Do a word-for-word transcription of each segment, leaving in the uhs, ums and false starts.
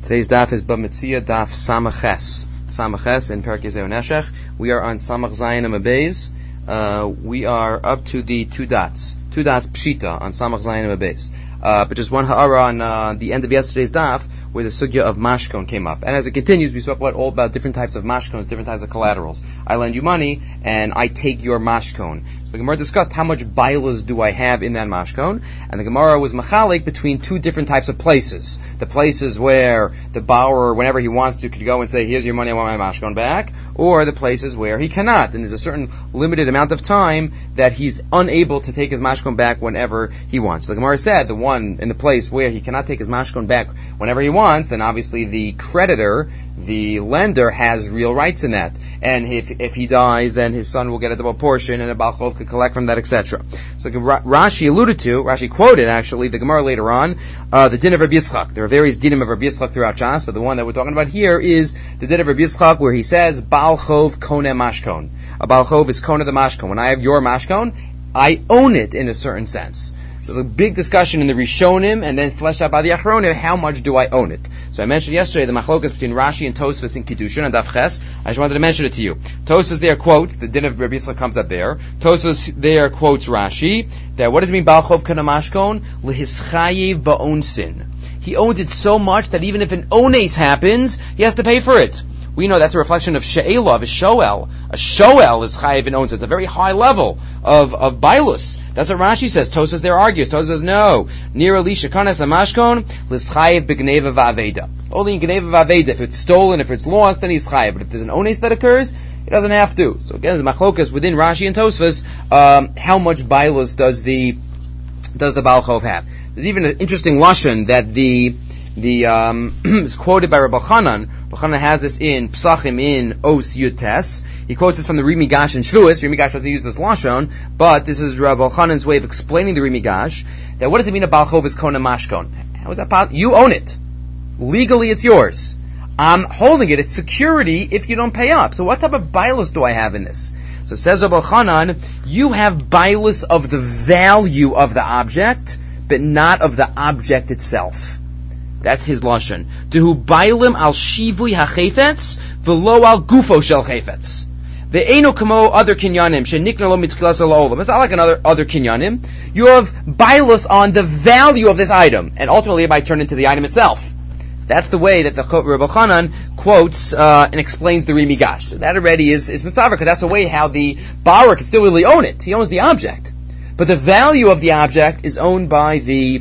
Today's daf is Bamitzia daf Samaches. Samaches in Perek Yezeu Neshech. We are on Samach Zayin Amabeis. Uh, we are up to the two dots. Two dots Pshita on Samach Zayin Amabeis. Uh, but just one ha'ara on uh, the end of yesterday's daf, where the sugya of mashkon came up. And as it continues, we spoke about all about different types of mashkons, different types of collaterals. I lend you money, and I take your mashkon. So the Gemara discussed how much bailas do I have in that mashkon, and the Gemara was machalik between two different types of places. The places where the borrower, whenever he wants to, could go and say, here's your money, I want my mashkon back, or the places where he cannot, and there's a certain limited amount of time that he's unable to take his mashkon back whenever he wants. So the Gemara said, the one in the place where he cannot take his mashkon back whenever he wants, then obviously the creditor, the lender, has real rights in that. And if if he dies, then his son will get a double portion, and a Baal Chov could collect from that, et cetera. So Rashi alluded to, Rashi quoted actually, the Gemara later on, uh, the din of Rabbi Yitzchak. There are various dinim of Rabbi Yitzchak throughout Shas, but the one that we're talking about here is the din of Rabbi Yitzchak, where he says, Baal Chov koneh mashkon. A Baal Chov is koneh the mashkon. When I have your mashkon, I own it in a certain sense. So the big discussion in the Rishonim, and then fleshed out by the Achronim, how much do I own it? So I mentioned yesterday the machlokas between Rashi and Tosfos in Kiddushin and Daf Ches. I just wanted to mention it to you. Tosfos there quotes, the din of Rabbi Yisrael comes up there. Tosfos there quotes Rashi, that what does it mean, Baal Chov kana mashkon? Lehischayev ba'onsin. He owned it so much that even if an ones happens, he has to pay for it. We know that's a reflection of she'ela, of a shoel. A shoel is chayiv and owns it. It's a very high level of, of bailus. That's what Rashi says. Tosas there argues. Tosas says, no. Nira li shekanes amashkon, l'schayiv b'gneva v'aveda. Only in gneva v'aveda. If it's stolen, if it's lost, then he's chayiv. But if there's an ones that occurs, he doesn't have to. So again, the machlokas within Rashi and Tosfos, um, how much bailus does the, does the Baal Chov have? There's even an interesting lashon that the, The um, is quoted by Rabbi Chanan. Rabbi Chanan has this in Psachim in Os Yud Tes. He quotes this from the Rimi Gash in Shvuos. Rimi Gash doesn't use this lashon, but this is Rabbi Chanan's way of explaining the Rimi Gash. That what does it mean a Baal Chov is koneh mashkon? How is that possible? You own it. Legally, it's yours. I'm holding it. It's security if you don't pay up. So what type of bailus do I have in this? So says Rabbi Chanan, you have bailus of the value of the object, but not of the object itself. That's his lashon. Tehu bailim al shivui hachefetz v'lo al gufo shel chefetz. Ve'eno kamo other kinyanim shenikna lo mitchilas ha'olam. It's not like another other kinyanim. You have bailus on the value of this item, and ultimately it might turn into the item itself. That's the way that the Rabbi Chanan quotes uh, and explains the Rimi Gash. So that already is is mistaver, because that's the way how the borrower can still really own it. He owns the object, but the value of the object is owned by the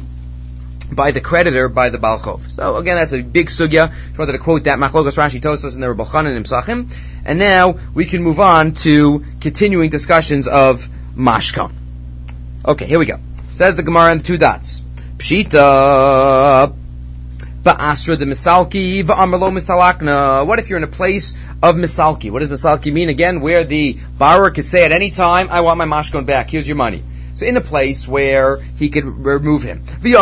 by the creditor, by the Baal Chov. So again, that's a big sugya. I wanted to quote that Machlokas Rashi Tosfos and the Rabbi Chanan and Psachim. And now we can move on to continuing discussions of mashkon. Okay, here we go. Says the Gemara in the two dots. Pshita ba'asra de misalki va'amar lo mistalakna. What if you're in a place of misalki? What does misalki mean? Again, where the borrower could say at any time, I want my mashkon back, here's your money. So in a place where he could remove him.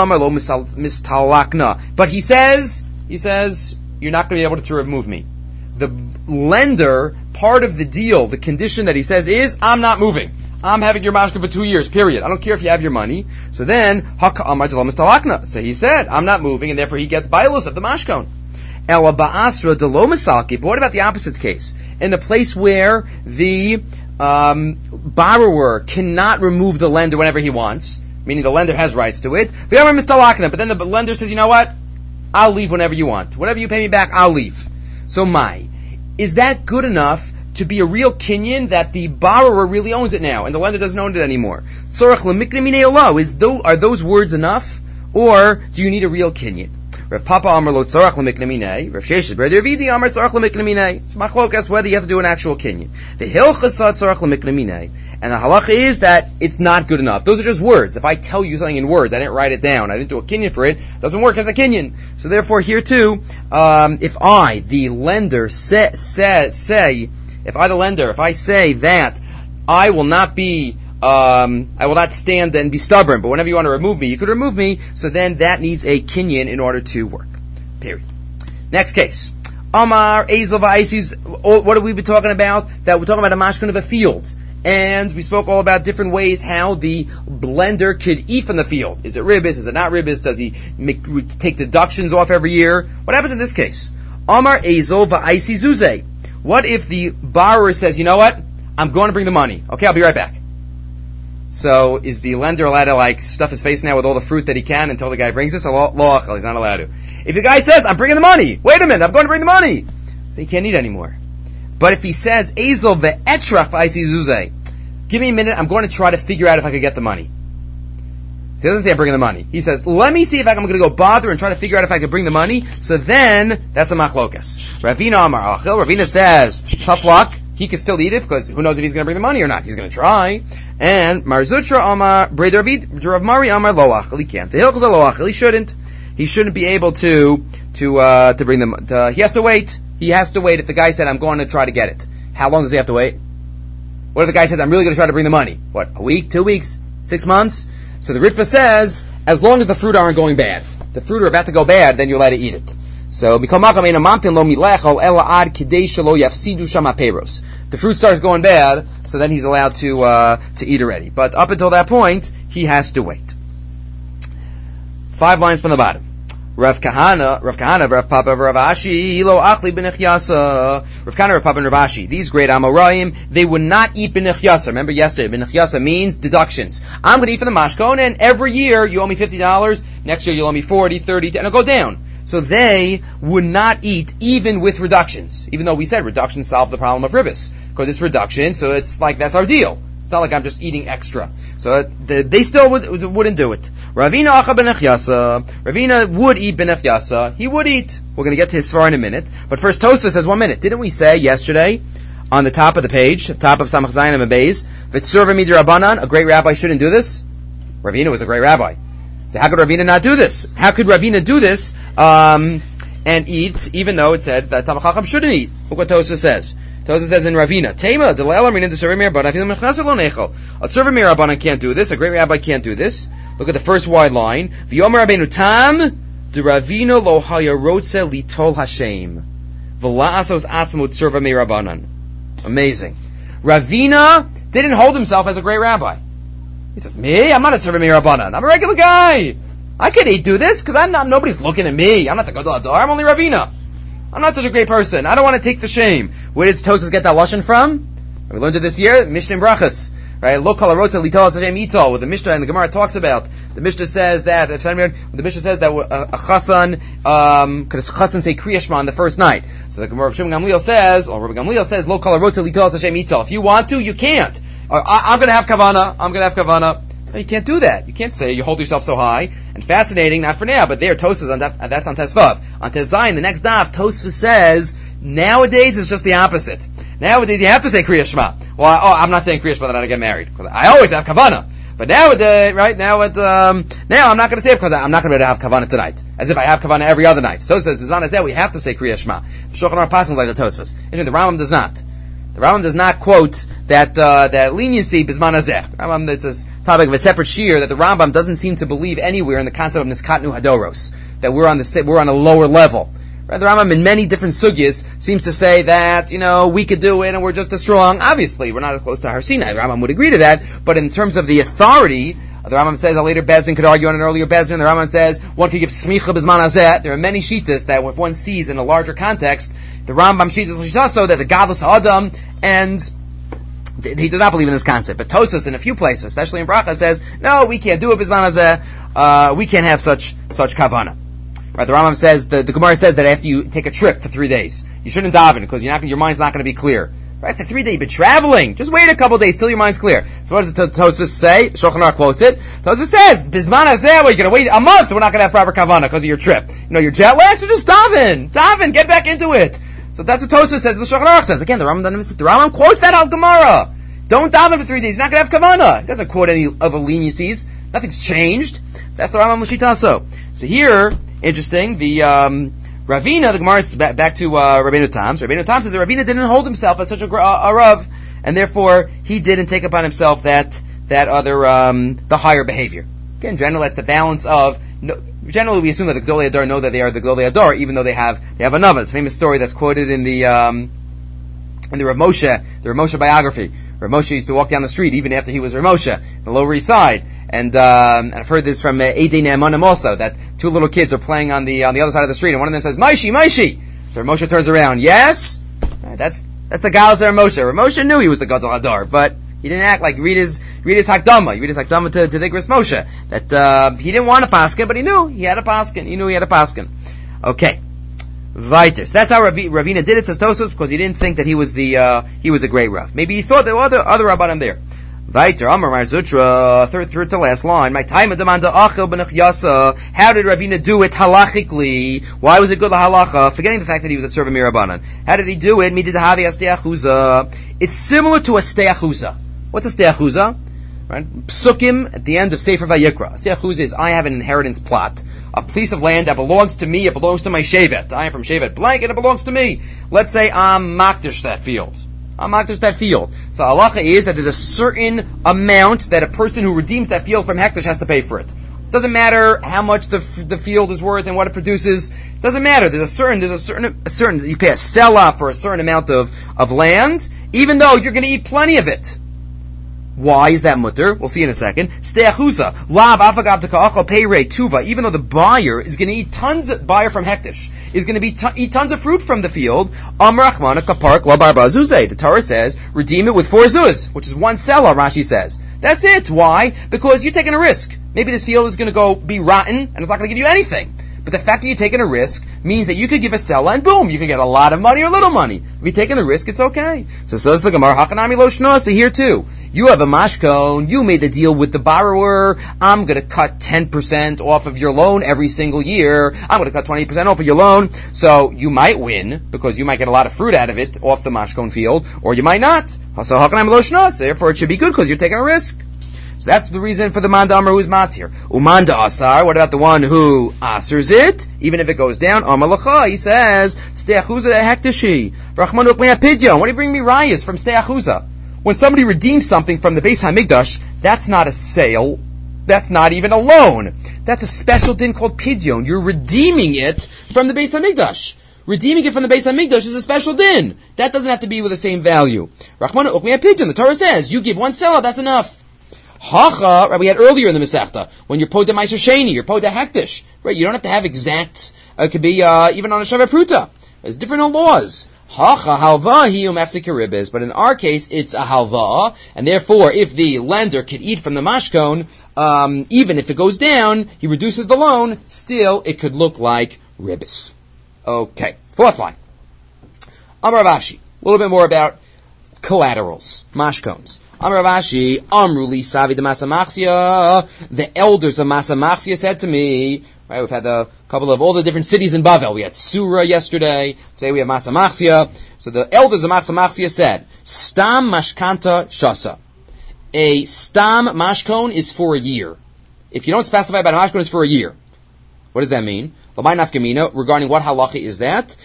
But he says, he says, you're not going to be able to remove me. The lender, part of the deal, the condition that he says is, I'm not moving. I'm having your mashkon for two years, period. I don't care if you have your money. So then, so he said, I'm not moving, and therefore he gets bailus of the mashkon. But what about the opposite case? In a place where the Um, borrower cannot remove the lender whenever he wants, meaning the lender has rights to it. But then the lender says, you know what? I'll leave whenever you want. Whenever you pay me back, I'll leave. So my, is that good enough to be a real kinyan that the borrower really owns it now and the lender doesn't own it anymore? Is those, are those words enough? Or do you need a real kinyan? Rav Papa Amar Lo Tzorach L'Miknaminei. Rav Sheshes Ber Dervidi Amar Tzorach L'Miknaminei. It's machlokas whether you have to do an actual kinyan. The Hilchasa Tzorach L'Miknaminei. And the halacha is that it's not good enough. Those are just words. If I tell you something in words, I didn't write it down, I didn't do a kinyan for it, it doesn't work as a kinyan. So therefore here too, um, if I, the lender, say, say, say, if I, the lender, if I say that I will not be Um, I will not stand and be stubborn, but whenever you want to remove me, you could remove me, so then that needs a kinyan in order to work. Period. Next case. Amar, Ezel v'Aisis, what have we been talking about? That we're talking about a mashkon of a field. And we spoke all about different ways how the blender could eat from the field. Is it ribis? Is it not ribis? Does he make, take deductions off every year? What happens in this case? Amar Ezel va'isi zuze. What if the borrower says, you know what? I'm going to bring the money. Okay, I'll be right back. So is the lender allowed to like stuff his face now with all the fruit that he can until the guy brings it? So lo, lo, he's not allowed to. If the guy says, I'm bringing the money. Wait a minute, I'm going to bring the money. So he can't eat anymore. But if he says, Ezel ve'etrach va'isi zuze. Give me a minute, I'm going to try to figure out if I could get the money. So he doesn't say I'm bringing the money. He says, let me see if I'm going to go bother and try to figure out if I could bring the money. So then, that's a machlokas. Ravina Amar Achil. Ravina says, tough luck. He can still eat it because who knows if he's going to bring the money or not. He's going to try. And Mar Zutra Amar Breder Rav Mari Amar Lo Achil. He can't. The Hilchos Lo Achil. He shouldn't. He shouldn't be able to to uh, to bring them. To, he has to wait. He has to wait. If the guy said, I'm going to try to get it. How long does he have to wait? What if the guy says, I'm really going to try to bring the money? What, a week, two weeks, six months? So the Ritva says, as long as the fruit aren't going bad. The fruit are about to go bad, then you're allowed to eat it. So, the fruit starts going bad, so then he's allowed to uh, to eat already. But up until that point, he has to wait. Five lines from the bottom. Rav Kahana, Rav Kahana, Rav Papa, Rav Ashi, Lo Achli B'Nechyasa. Rav Kahana, Rav Papa, and Rav Ashi. These great Amoraim, they would not eat B'Nechyasa. Remember yesterday, B'Nechyasa means deductions. I'm going to eat for the mashkon, and every year you owe me fifty dollars. Next year you'll owe me forty, thirty, and it'll go down. So they would not eat even with reductions. Even though we said reductions solve the problem of ribis. Because it's reduction, so it's like that's our deal. It's not like I'm just eating extra. So the, they still would, wouldn't do it. Ravina acha benechyasa. Ravina would eat benechyasa. He would eat. We're going to get to his svara in a minute. But first Tosfos says one minute. Didn't we say yesterday on the top of the page, top of Samach Zayin and Beis, V'tzurva midei Rabbanan, a great rabbi shouldn't do this? Ravina was a great rabbi. So how could Ravina not do this? How could Ravina do this um, and eat, even though it said that Talmid Chacham shouldn't eat? Look what Tosfos says. Tosfos says in Ravina, Tema, the Le'el Amrin, the Survey Mir Rabbanan, Afilu Mechnasa Lo Nechel. A Survey Mir Rabbanan can't do this. A great rabbi can't do this. Look at the first wide line. V'yomer Rabbeinu Tam, de Ravina Lo Hayarotze Litol Hashem. V'la'asos Atzmut Survey Mir Rabbanan. Amazing. Ravina didn't hold himself as a great rabbi. He says, me? I'm not a Survey Mir Rabbanan. I'm a regular guy. I can't do this because I'm not, nobody's looking at me. I'm not the Gadol Hador. I'm only Ravina. I'm not such a great person. I don't want to take the shame. Where does Tosfos get that lashon from? We learned it this year, Mishnah in Brachas, right? Lo kol harotze litol Hashem itol, where the Mishnah and the Gemara talks about. The Mishnah says that if the Mishnah says that a, a chassan um, could a chassan say Kriya Shema on the first night. So the Gemara of Shimon Gamliel says, or Rabbi Gamliel says, Lo kol harotze litol Hashem itol. If you want to, you can't. Or, I, I'm going to have kavana. I'm going to have kavana. No, you can't do that. You can't say you hold yourself so high. And fascinating, not for now, but there, Tosfos, on that, that's on Tesvav. On Tezayin, the next daf, Tosfos says, nowadays it's just the opposite. Nowadays you have to say Kriya Shema. Well, oh, I'm not saying Kriya Shema that I get married. I always have Kavanah. But nowadays, right, now at, um, now I'm not going to say it because I'm not going to be able to have Kavanah tonight. As if I have Kavanah every other night. So Tosfos says, B'zman hazeh, we have to say Kriya Shema. The Shulchan Aruch passes like the Tosfos. The Rambam does not. The Rambam does not quote that uh, that leniency b'zman hazeh. Rambam, that's a topic of a separate shir that the Rambam doesn't seem to believe anywhere in the concept of niskatnu hadoros, that we're on the we're on a lower level. Right? The Rambam in many different sugyas seems to say that you know we could do it and we're just as strong. Obviously, we're not as close to Har Sinai. The Rambam would agree to that, but in terms of the authority, the Rambam says a later Bezdin could argue on an earlier Bezdin. The Rambam says one could give smicha b'zman hazeh. There are many shitas that if one sees in a larger context, the Rambam shitas l'shita so that the gadlus ha'adam, and he does not believe in this concept. But Tosfos in a few places, especially in Bracha, says no, we can't do it b'zman hazeh. Uh, we can't have such such kavana. Right? The Rambam says the, the Gemara says that after you take a trip for three days, you shouldn't daven because you're not your mind's not going to be clear. Right, for three days, you've been traveling. Just wait a couple days till your mind's clear. So what does the Tosfos say? Shulchan Aruch quotes it. Tosfos says, Bizman hazeh, well, you're going to wait a month, we're not going to have proper kavanah because of your trip. You know, your jet lag, so just daven. Daven, get back into it. So that's what Tosfos says, the Shulchan Aruch says. Again, the Rambam doesn't the Rambam quotes that out of Gemara. Don't daven for three days, you're not going to have kavanah. He doesn't quote any other leniencies. Nothing's changed. That's the Rambam L'shita so. So here, interesting, the, um, Ravina, the Gemara is back, back to uh, Rabbeinu Tam. So Rabbeinu Tam says that Ravina didn't hold himself as such a, a, a Rav, and therefore he didn't take upon himself that that other um, the higher behavior. Again, generally that's the balance of. No, generally, we assume that the Gedolei Hador know that they are the Gedolei Hador, even though they have they have a Nava. It's a famous story that's quoted in the um, in the Rav Moshe, the Rav Moshe biography. Rav Moshe used to walk down the street even after he was Rav Moshe, the Lower East Side. And, um, and I've heard this from uh, Eidei Ne'emanim also, that two little kids are playing on the on the other side of the street, and one of them says, Maishi, Maishi! So Rav Moshe turns around, yes? Uh, that's that's the Galus of Rav Moshe. Rav Moshe knew he was the Gadol Hador, but he didn't act like read his read his Hakdama. You read his Hakdama to, to the Igros Moshe. That uh, he didn't want a paskin, but he knew he had a paskin. He knew he had a paskin. Okay. Weiter. So that's how Rav, Ravina did it, says Tosfos, because he didn't think that he was the uh, he was a great Rav. Maybe he thought there were other other Rabbanim there. Weiter. Amar Mar Zutra, third third to last line. My time of demanda achil ben Yasa. How did Ravina do it halachically? Why was it good lahalacha? Forgetting the fact that he was a servant Mirabanan. How did he do it? Midid havi asteachuza. It's similar to a steachuza. What's a steachuza? Right? Psukim at the end of Sefer Vayikra. Steachuza is I have an inheritance plot. A piece of land that belongs to me, it belongs to my Shevet. I am from Shevet blank and it belongs to me. Let's say I'm makdish that field. I'm makdish that field. So halacha is that there's a certain amount that a person who redeems that field from hektish has to pay for it. Doesn't matter how much the the field is worth and what it produces. Doesn't matter. There's a certain, there's a certain, a certain, you pay a sell-off for a certain amount of, of land, even though you're going to eat plenty of it. Why is that mutter? We'll see in a second. Steachusa, lav afagav teka'achal peirei tuva. Even though the buyer is going to eat tons of, buyer from hektish, is going to be t- eat tons of fruit from the field. Amar Achmana kapark la barba zuzeh. The Torah says, redeem it with four zuz, which is one selah, Rashi says. That's it. Why? Because you're taking a risk. Maybe this field is going to go be rotten, and it's not going to give you anything. But the fact that you're taking a risk means that you could give a selah and boom, you can get a lot of money or little money. If you're taking a risk, it's okay. So says the Gemara, Hakanami lo shna, so here too. You have a mashkon, you made the deal with the borrower, I'm gonna cut ten percent off of your loan every single year, I'm gonna cut twenty percent off of your loan, so you might win, because you might get a lot of fruit out of it off the mashkon field, or you might not. So Hakanami lo shna, so therefore it should be good because you're taking a risk. So that's the reason for the manda amar who's matir. Umanda asar, what about the one who asers it, even if it goes down? Amalacha, he says, steachuza hektishi. Rachmanu ukmei pidyon. What do you bring me rayas from steachuza? When somebody redeems something from the Beis Hamikdash, that's not a sale. That's not even a loan. That's a special din called pidyon. You're redeeming it from the Beis Hamikdash. Redeeming it from the Beis Hamikdash is a special din. That doesn't have to be with the same value. Rachmanu ukmei pidyon. The Torah says, you give one selah, that's enough. Hacha, right, we had earlier in the Masechta, when you're Poda Meiser Sheni, you're Poda Hektish, right, you don't have to have exact, uh, it could be, uh, even on a Shavuot Pruta. There's different laws. Hacha, halva, hi umefsik karibis, but in our case, it's a halva, and therefore, if the lender could eat from the mashkon, um, even if it goes down, he reduces the loan, still, it could look like ribis. Okay. Fourth line. Amar Ravashi, a little bit more about collaterals, mashkons. Amar Ravashi, Amruli Savi de Masamachsia. The elders of Masamachsia said to me, right, we've had a couple of all the different cities in Bavel. We had Surah yesterday. Today we have Masamachsia. So the elders of Masamachsia said, Stam Mashkanta Shasa. A Stam Mashkon is for a year. If you don't specify about a Mashkon, it's for a year. What does that mean? Regarding what halacha is that?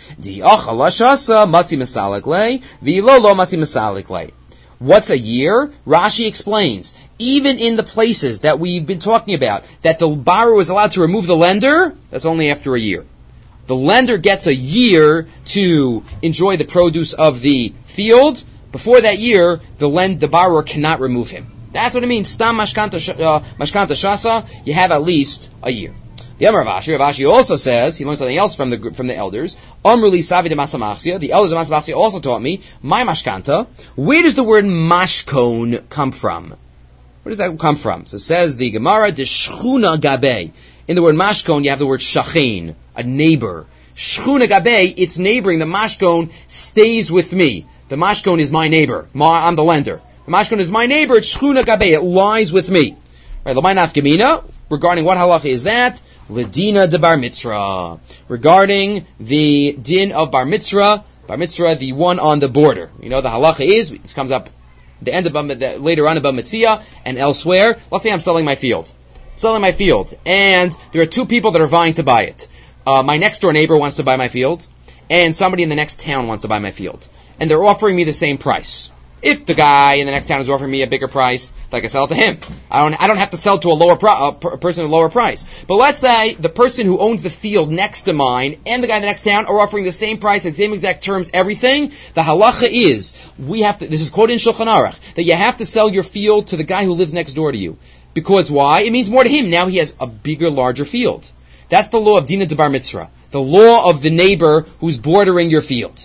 What's a year? Rashi explains, even in the places that we've been talking about, that the borrower is allowed to remove the lender, that's only after a year. The lender gets a year to enjoy the produce of the field. Before that year, the lend, the borrower cannot remove him. That's what it means. Stam mashkanta, uh, mashkanta shasa, you have at least a year. The Amar Ravashi, Ravashi also says, he learned something else from the from the elders. Amruli Savi de Masamachsia, the elders of Masamachsia also taught me, my mashkanta. Where does the word mashkon come from? Where does that come from? So it says the Gemara, de shchuna gabe. In the word mashkon, you have the word shachin, a neighbor. Shchuna gabe, it's neighboring. The mashkon stays with me. The mashkon is my neighbor. I'm the lender. The mashkon is my neighbor. It's shchuna gabe. It lies with me. Right? L'may nafkamina. Regarding what halacha is that? Ledina de bar mitzvah. Regarding the din of bar mitzvah, bar mitzvah, the one on the border. You know, the halacha is, this comes up the end of the, later on about Mitzia and elsewhere. Let's say I'm selling my field. I'm selling my field. And there are two people that are vying to buy it. Uh, my next door neighbor wants to buy my field, and somebody in the next town wants to buy my field. And they're offering me the same price. If the guy in the next town is offering me a bigger price, then I can sell it to him. I don't, I don't have to sell to a lower pro, a person at a lower price. But let's say the person who owns the field next to mine and the guy in the next town are offering the same price and same exact terms, everything. The halacha is, we have to, this is quoted in Shulchan Aruch, that you have to sell your field to the guy who lives next door to you. Because why? It means more to him. Now he has a bigger, larger field. That's the law of Dina de Bar Mitzvah. The law of the neighbor who's bordering your field.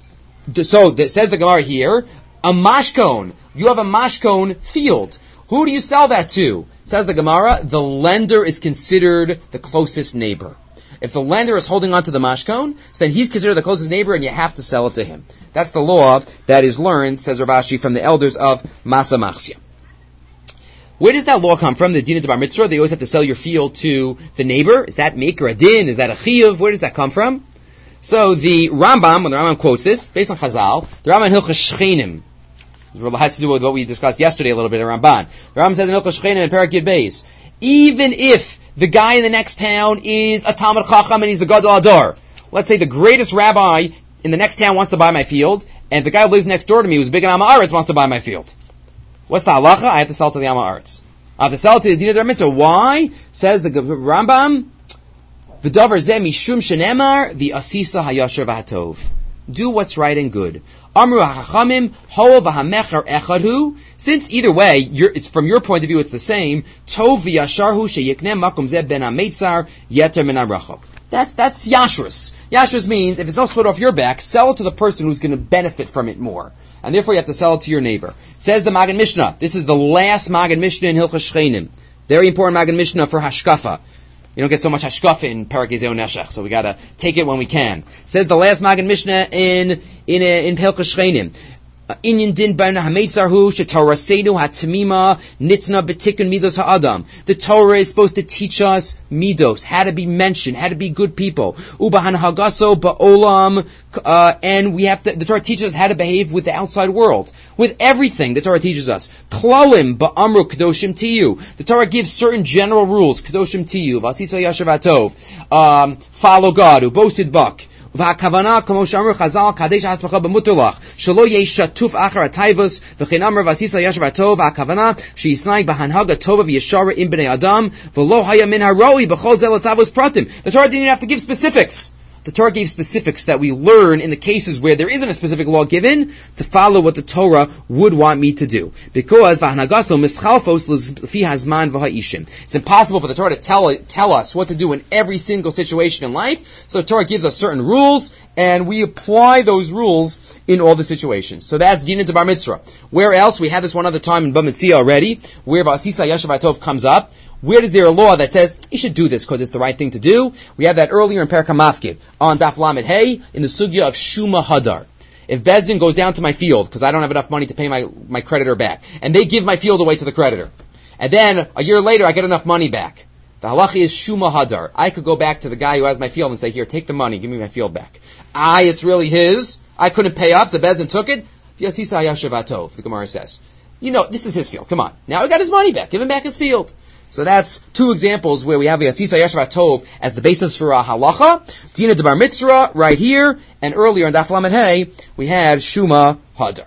So, it says the Gemara here, a mashkon. You have a mashkon field. Who do you sell that to? Says the Gemara, the lender is considered the closest neighbor. If the lender is holding on to the mashkon, so then he's considered the closest neighbor and you have to sell it to him. That's the law that is learned, says Rav Ashi, from the elders of Masa Machsia. Where does that law come from? The Dina de Bar Mitzvah, they always have to sell your field to the neighbor. Is that maker a din? Is that a chiyuv? Where does that come from? So the Rambam, when the Rambam quotes this, based on Chazal, the Rambam in Hilchos Shchenim, it has to do with what we discussed yesterday a little bit at Ramban. The Rambam says in Hilchos Shchenim in Perek Yud Beis, even if the guy in the next town is a Talmid Chacham and he's the Gadol Adar, let's say the greatest rabbi in the next town wants to buy my field, and the guy who lives next door to me who's big in Am Haaretz wants to buy my field. What's the halacha? I have to sell it to the Am Haaretz. I have to sell it to the Dina de Bar Mitzvah. Why? Says the Rambam, V'davar zeh mishum shenemar v'asisa hayasher v'hatov. Do what's right and good. Amru ha'chachamim ho v'hamecher echadhu. Since either way, you're, it's from your point of view, it's the same. Tov v'yasharhu sheyiknem makom zeh ben ha'meitzar yeter min ha'rachok. That's that's yashrus. Yashrus means if it's not split off your back, sell it to the person who's going to benefit from it more, and therefore you have to sell it to your neighbor. Says the Magen Mishnah. This is the last Magen Mishnah in Hilchos Shchenim. Very important Magen Mishnah for hashkafa. You don't get so much hashkafa in Perek Yezeu Neshech, so we gotta take it when we can. It says the last Magen Mishnah in in in Hilchos Shchenim. Inyan din ben hametzar hu shetorasenu hatamima nitna betikun midos ha'adam. The Torah is supposed to teach us midos, how to be mentioned, how to be good people. Ubahan hagaso ba'olam, uh, and we have to. The Torah teaches us how to behave with the outside world, with everything. The Torah teaches us. Klalim ba'amru kadoshim tiyu. The Torah gives certain general rules. Kadoshim tiyu, vasisa yashav atov. Um, follow God. Ubosid bak. והכוונה, כמו שאמרו חז"ל, קדש עצמך במותלך, שלא יהיה שטוף אחר הטייבוס, וכן אמר ועשיסה ישב הטוב, והכוונה, שיסנהג בהנהגה טובה וישרה עם בני אדם, ולא היה מן הראוי בכל זה לצוות פרטים. The Torah didn't even have to give specifics. The Torah gave specifics that we learn in the cases where there isn't a specific law given to follow what the Torah would want me to do. Because it's impossible for the Torah to tell tell us what to do in every single situation in life. So the Torah gives us certain rules, and we apply those rules in all the situations. So that's Dina de Bar Mitzvah. Where else? We had this one other time in Bamitzia already, where Vasisa Yashav Atov comes up. Where is there a law that says you should do this because it's the right thing to do? We had that earlier in Perek HaMafkid on Daf Lamed Hey in the sugya of Shuma Hadar. If Bezdin goes down to my field because I don't have enough money to pay my, my creditor back, and they give my field away to the creditor, and then a year later I get enough money back, the halacha is Shuma Hadar. I could go back to the guy who has my field and say, here, take the money, give me my field back. I, it's really his. I couldn't pay up, so Bezdin took it. V'yasisa yashav atov, the Gemara says. You know, this is his field. Come on. Now he got his money back. Give him back his field. So that's two examples where we have Yasisa Yashav Tov as the basis for a halacha. Dina de Bar Mitzvah right here, and earlier in Daf Lamed Hey we had Shuma Hadar.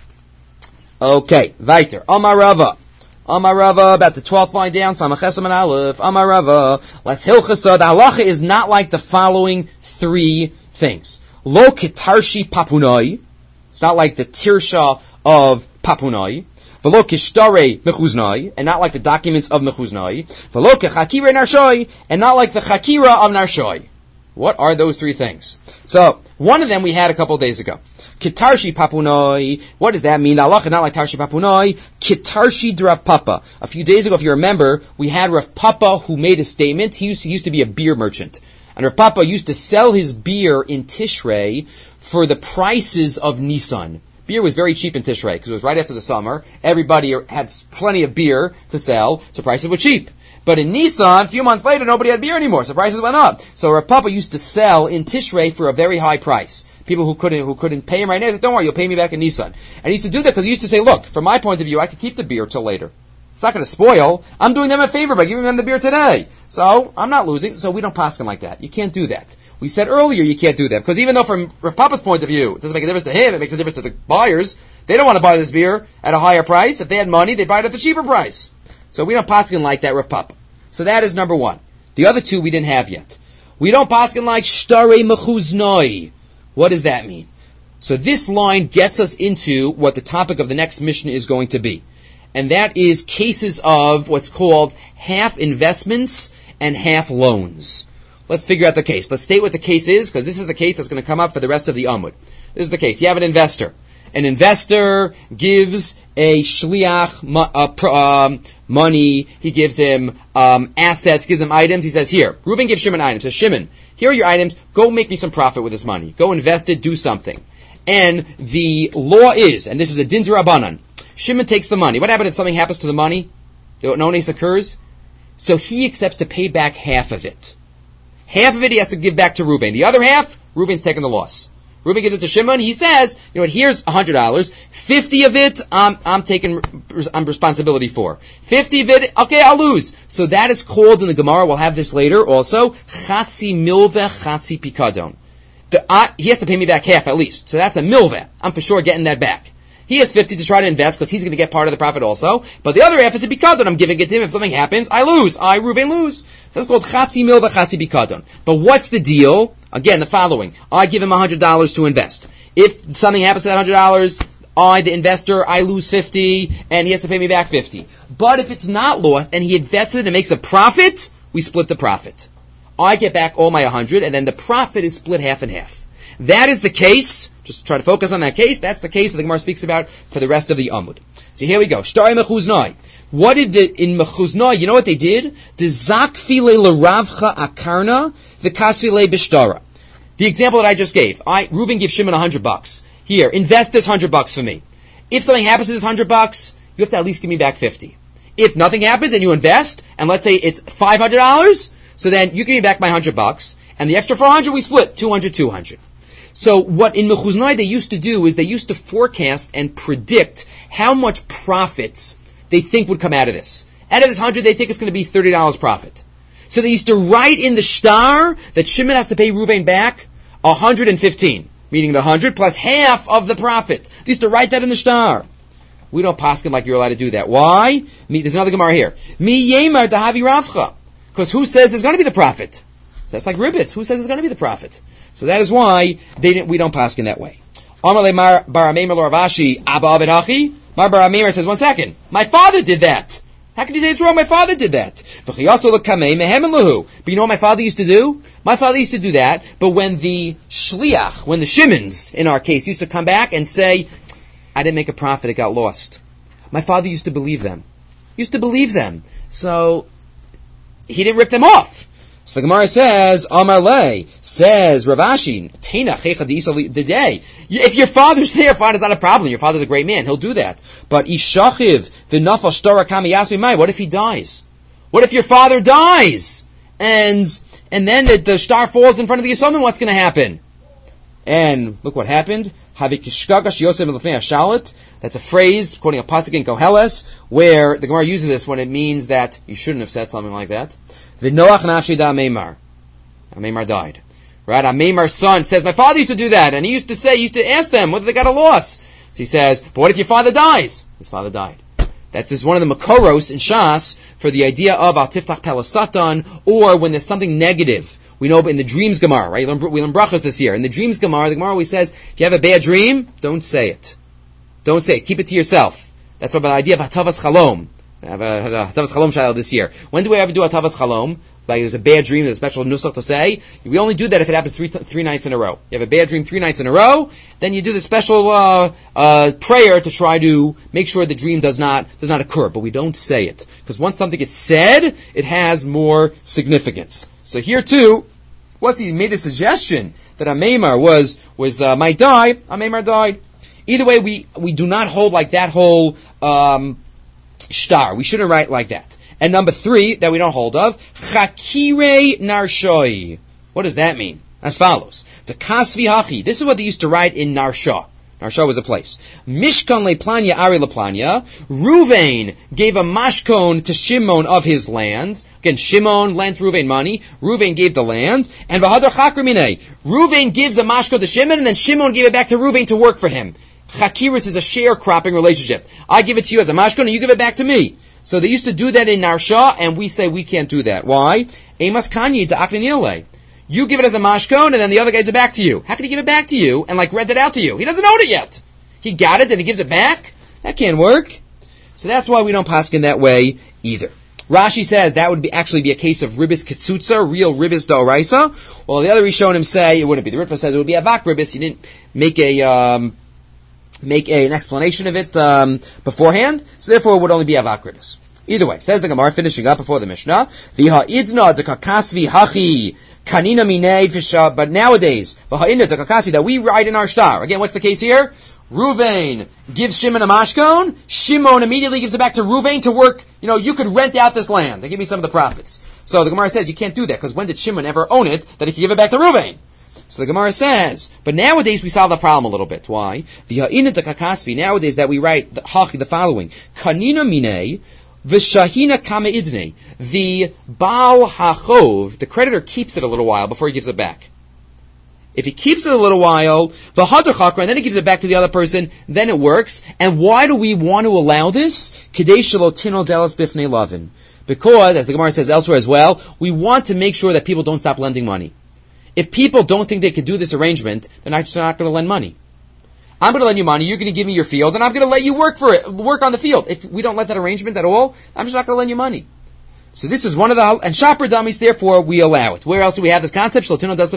Okay, weiter. Amar Rava. Amar Rava, about the twelfth line down, Samach and Aleph. Amar Rava, Les Hilchasa. The halacha is not like the following three things. Lo Ketarshi Papunai. It's not like the Tirsha of Papunai. V'lo kishtare mechuznai, and not like the documents of mechuznai. V'lo kechakira narshoi, and not like the chakira of narshoi. What are those three things? So, one of them we had a couple of days ago. Kitarshi papunoi. What does that mean? Allah, not like Tarshi papunoi. Kitarshi Rav Papa. A few days ago, if you remember, we had Rav Papa who made a statement. He used to, he used to be a beer merchant. And Rav Papa used to sell his beer in Tishrei for the prices of Nisan. Beer was very cheap in Tishrei because it was right after the summer. Everybody had plenty of beer to sell, so prices were cheap. But in Nisan, a few months later, nobody had beer anymore, so prices went up. So Rav Papa used to sell in Tishrei for a very high price. People who couldn't who couldn't pay him right now said, "Don't worry, you'll pay me back in Nisan." And he used to do that because he used to say, "Look, from my point of view, I could keep the beer till later. It's not going to spoil. I'm doing them a favor by giving them the beer today. So I'm not losing. So we don't paskin like that. You can't do that. We We said earlier you can't do that, because even though from Rav Papa's point of view, it doesn't make a difference to him, it makes a difference to the buyers. They don't want to buy this beer at a higher price. If they had money, they'd buy it at the cheaper price. So we don't paskin like that, Rav Papa. So that is number one. The other two we didn't have yet. We don't paskin like shtare mechuznoi. What does that mean? So this line gets us into what the topic of the next mission is going to be. And that is cases of what's called half investments and half loans. Let's figure out the case. Let's state what the case is, because this is the case that's going to come up for the rest of the Amud. This is the case. You have an investor. An investor gives a shliach uh, pr- um, money. He gives him um, assets, gives him items. He says, here, Reuven gives Shimon items. He says, Shimon, here are your items. Go make me some profit with this money. Go invest it, do something. And the law is, and this is a din d'Rabbanan, Shimon takes the money. What happens if something happens to the money? No ones occurs? So he accepts to pay back half of it. Half of it he has to give back to Reuven. The other half, Reuven's taking the loss. Reuven gives it to Shimon. He says, you know what, here's one hundred dollars. fifty of it, I'm, I'm taking I'm responsibility for. fifty of it, okay, I'll lose. So that is called in the Gemara, we'll have this later also, Chatzi Milveh, Chatzi Pikadon. The, uh, he has to pay me back half at least. So that's a milveh. I'm for sure getting that back. He has fifty to try to invest because he's going to get part of the profit also. But the other half is a bikadon. I'm giving it to him. If something happens, I lose. I, Reuven, lose. So that's called chatzi milveh, chatzi bikadon. But what's the deal? Again, the following. I give him one hundred dollars to invest. If something happens to that one hundred dollars, I, the investor, I lose fifty, and he has to pay me back fifty. But if it's not lost, and he invested it and makes a profit, we split the profit. I get back all my one hundred, and then the profit is split half and half. That is the case. Just try to focus on that case. That's the case that the Gemara speaks about for the rest of the Amud. So here we go. Shtari mechuznai. What did the, in mechuznai, you know what they did? The zakfile l'ravcha akarna, the kasvile b'shtara. The example that I just gave. I, Reuven gives Shimon a hundred bucks. Here, invest this hundred bucks for me. If something happens to this hundred bucks, you have to at least give me back fifty. If nothing happens and you invest, and let's say it's five hundred dollars, so then you give me back my hundred bucks, and the extra four hundred we split, two hundred, two hundred. So what in Mechuznai they used to do is they used to forecast and predict how much profits they think would come out of this. Out of this hundred, they think it's going to be thirty dollars profit. So they used to write in the shtar that Shimon has to pay Reuven back one hundred fifteen, meaning the one hundred plus half of the profit. They used to write that in the shtar. We don't paskin like you're allowed to do that. Why? Me, there's another Gemara here. Mi yemar dahavi ravcha. Because who says there's going to be the profit? So that's like Ribbis. Who says there's going to be the profit? So that is why they didn't, we don't paskin that way. Amalei Mar Baramemer Loravashi Abba Abed Hachi. Mar Baramemer says, one second. My father did that. How can you say it's wrong? My father did that. But you know what my father used to do? My father used to do that, but when the shliach, when the shimons, in our case, used to come back and say, I didn't make a profit, it got lost. My father used to believe them. Used to believe them. So, he didn't rip them off. So the Gemara says, Amar Le, says Ravashi, Teina checha de'isa the day. If your father's there, fine, it's not a problem. Your father's a great man. He'll do that. But Ishachiv, v'nafal shtara kami yasmi mai. What if he dies? What if your father dies? And, and then the, the star falls in front of the Yisomim, what's going to happen? And look what happened. That's a phrase, quoting a pasuk in Koheles, where the Gemara uses this when it means that you shouldn't have said something like that. V'noach nafshi da Ameimar. Ameimar died. Right? Ameimar's son says, my father used to do that, and he used to say, he used to ask them whether they got a loss. So he says, but what if your father dies? His father died. That is one of the Makoros in Shas for the idea of Al Tiftach Pelasatan, or when there's something negative. We know in the Dreams Gemara, right? We learn brachas this year. In the Dreams Gemara, the Gemara always says, if you have a bad dream, don't say it. Don't say it. Keep it to yourself. That's what the idea of Hatavas Chalom. I have a, a Hatavas Chalom child this year. When do we ever do Hatavas Chalom? Like there's a bad dream, there's a special nusach to say. We only do that if it happens three three nights in a row. You have a bad dream three nights in a row, then you do the special uh, uh, prayer to try to make sure the dream does not does not occur. But we don't say it. Because once something gets said, it has more significance. So here too, once he made a suggestion that Ameimar was, was uh, might die, Ameimar died. Either way, we, we do not hold like that whole um, shtar. We shouldn't write like that. And number three, that we don't hold of, Chakire Narshoi. What does that mean? As follows. The Kasvi Hachi. This is what they used to write in Narsha. Narsha was a place. Mishkan leplanya ari leplanya. Ruvain gave a mashkon to Shimon of his lands. Again, Shimon lent Ruvain money. Ruvain gave the land. And v'hadar chakramine. Ruvain gives a mashkon to Shimon, and then Shimon gave it back to Ruvain to work for him. Chakiris is a sharecropping relationship. I give it to you as a mashkon, and you give it back to me. So they used to do that in Narsha, and we say we can't do that. Why? Emas kanyi to aknanile. You give it as a mashkon, and then the other guy gives it back to you. How can he give it back to you and like rent it out to you? He doesn't own it yet. He got it, and he gives it back? That can't work. So that's why we don't paskin that way either. Rashi says that would be actually be a case of ribis kitsutza, real ribis d'oraisa. Well, the other Rishonim say it wouldn't be. The Ritva says it would be avak ribis. He didn't make a um, make a, an explanation of it um, beforehand, so therefore it would only be avak ribis. Either way, says the Gemara, finishing up before the Mishnah, Viha idna dekakasvi hachi kanina minei fisha. But nowadays, Viha idna dekakasvi that we write in our star. Again, what's the case here? Ruvain gives Shimon a mashkon. Shimon immediately gives it back to Ruvain to work. You know, you could rent out this land. They give me some of the profits. So the Gemara says you can't do that because when did Shimon ever own it that he could give it back to Ruvain? So the Gemara says, but nowadays we solve the problem a little bit. Why? Viha idna dekakasvi. Nowadays that we write the hachi the following: kanina minei. V'shahina kama idne. The Baal HaChov, the creditor keeps it a little while before he gives it back. If he keeps it a little while, the Hadar Chakra, and then he gives it back to the other person, then it works. And why do we want to allow this? Kedei shelo tino delas bifnei lavin. Because, as the Gemara says elsewhere as well, we want to make sure that people don't stop lending money. If people don't think they could do this arrangement, they're not just not going to lend money. I'm going to lend you money, you're going to give me your field, and I'm going to let you work for it, work on the field. If we don't let that arrangement at all, I'm just not going to lend you money. So this is one of the, and shopper dummies, therefore we allow it. Where else do we have this concept?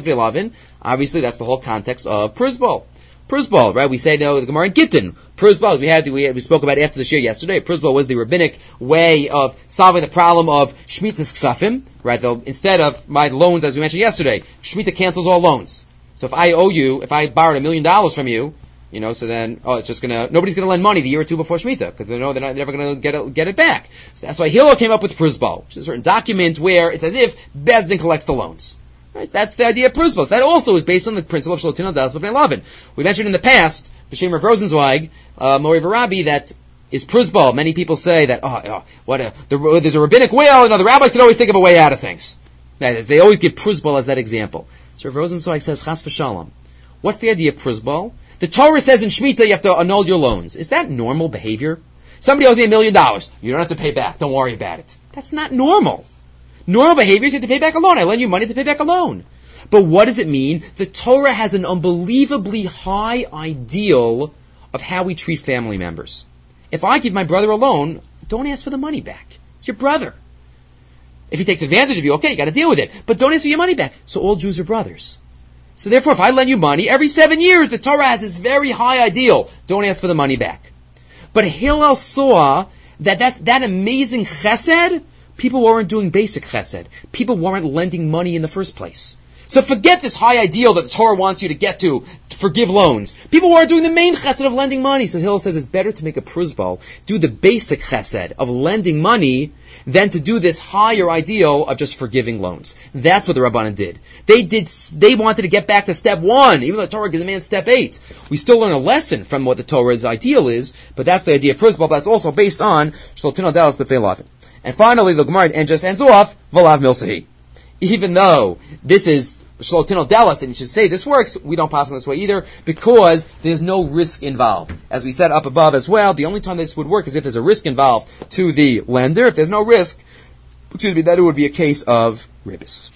Obviously that's the whole context of Pruzbal. Pruzbal, right? We say no, the Gemara in Gittin. Pruzbal, we had, we, we spoke about after the shir yesterday. Pruzbal was the rabbinic way of solving the problem of Shemitah's Ksafim, right? Though instead of my loans, as we mentioned yesterday, Shemitah cancels all loans. So if I owe you, if I borrowed a million dollars from you, You know, so then, oh, it's just gonna, nobody's gonna lend money the year or two before Shemitah, because they know they're not, never gonna get it, get it back. So that's why Hillel came up with Pruzbal, which is a certain document where it's as if Bezdin collects the loans. Right? That's the idea of Pruzbal. So that also is based on the principle of Shlotin al-Das b'fnei Lavin. We mentioned in the past, B'Shem Rav Rosenzweig, uh, Mori Varabi, that is Pruzbal. Many people say that, oh, oh what a, the, there's a rabbinic way, you know, the rabbis can always think of a way out of things. That is, they always give Pruzbal as that example. So Rav Rosenzweig says, Chas v'shalom. What's the idea of Pruzbal? The Torah says in Shemitah you have to annul your loans. Is that normal behavior? Somebody owes me a million dollars. You don't have to pay back. Don't worry about it. That's not normal. Normal behavior is you have to pay back a loan. I lend you money to pay back a loan. But what does it mean? The Torah has an unbelievably high ideal of how we treat family members. If I give my brother a loan, don't ask for the money back. It's your brother. If he takes advantage of you, okay, you gotta deal with it. But don't ask for your money back. So all Jews are brothers. So therefore, if I lend you money, every seven years, the Torah has this very high ideal. Don't ask for the money back. But Hillel saw that that's, that amazing chesed, people weren't doing basic chesed. People weren't lending money in the first place. So forget this high ideal that the Torah wants you to get to, to forgive loans. People weren't doing the main chesed of lending money. So Hillel says it's better to make a pruzbal, do the basic chesed of lending money, than to do this higher ideal of just forgiving loans. That's what the Rabbanan did. They did. They wanted to get back to step one, even though the Torah demands step eight. We still learn a lesson from what the Torah's ideal is, but that's the idea of pruzbal. That's also based on Shlotin al-Das b'fnei Lavin. And finally, the Gemara and just ends off V'lav milsahi. Even though this is Shlotin al-Das, and you should say this works, we don't pass on this way either, because there's no risk involved. As we said up above as well, the only time this would work is if there's a risk involved to the lender. If there's no risk, excuse me, then it would be a case of ribis.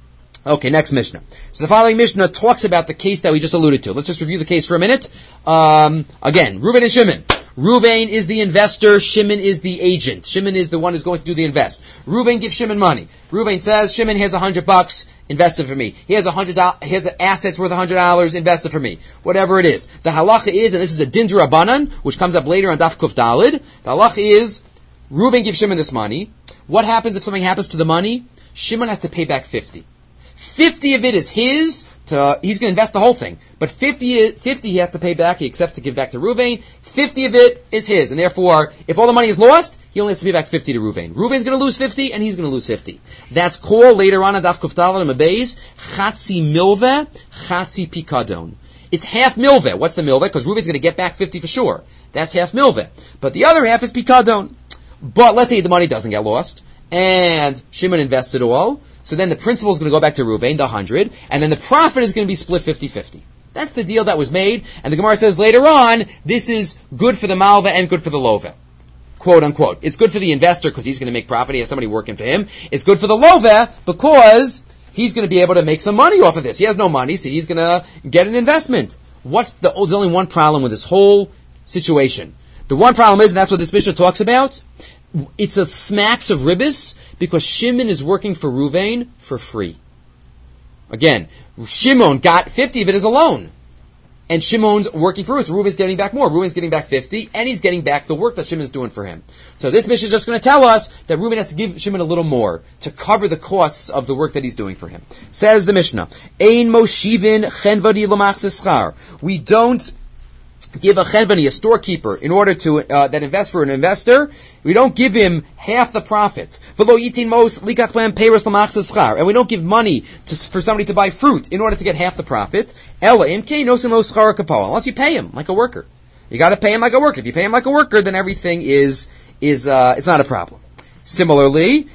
Okay, next Mishnah. So the following Mishnah talks about the case that we just alluded to. Let's just review the case for a minute. Um, again, Reuven and Shimon. Reuven is the investor, Shimon is the agent. Shimon is the one who's going to do the invest. Reuven gives Shimon money. Reuven says, Shimon, here's a hundred bucks, invested for me. He has a hundred dollars, he has assets worth a hundred dollars, invested for me. Whatever it is. The halacha is, and this is a din d'Rabbanan, which comes up later on Daf Kuf Dalid. The halacha is, Reuven gives Shimon this money. What happens if something happens to the money? Shimon has to pay back fifty. Fifty of it is his, to, he's going to invest the whole thing. But fifty, fifty he has to pay back, he accepts to give back to Reuven. Fifty of it is his, and therefore, if all the money is lost, he only has to pay back fifty to Reuven. Reuven's going to lose fifty, and he's going to lose fifty. That's called later on in Daf Kuf Daled and Mabeis, Chatzi Milveh, Chatzi Pikadon. it's half milveh. What's the milveh? Because Reuven's going to get back fifty for sure. That's half milveh. But the other half is pikadon. But let's say the money doesn't get lost, and Shimon invests it all. So then the principal is going to go back to Reuven, the one hundred, and then the profit is going to be split fifty-fifty. That's the deal that was made, and the Gemara says later on, this is good for the malva and good for the lova. Quote unquote. It's good for the investor because he's going to make profit, he has somebody working for him. It's good for the lova because he's going to be able to make some money off of this. He has no money, so he's going to get an investment. What's the, oh, there's only one problem with this whole situation. The one problem is, and that's what this Mishnah talks about, it's a smacks of ribbis because Shimon is working for Reuven for free. Again, Shimon got fifty of it as a loan. And Shimon's working for us. Reuven's getting back more. Reuven's getting back fifty, and he's getting back the work that Shimon's doing for him. So this Mishnah is just going to tell us that Reuven has to give Shimon a little more to cover the costs of the work that he's doing for him. Says the Mishnah, Ein moshivin chenvadi l'machzis schar. We don't give a chenvani, a storekeeper, in order to uh, that invests for an investor. We don't give him half the profit. And we don't give money to, for somebody to buy fruit in order to get half the profit. Unless you pay him like a worker. You got to pay him like a worker. If you pay him like a worker, then everything is is uh, it's not a problem. Similarly,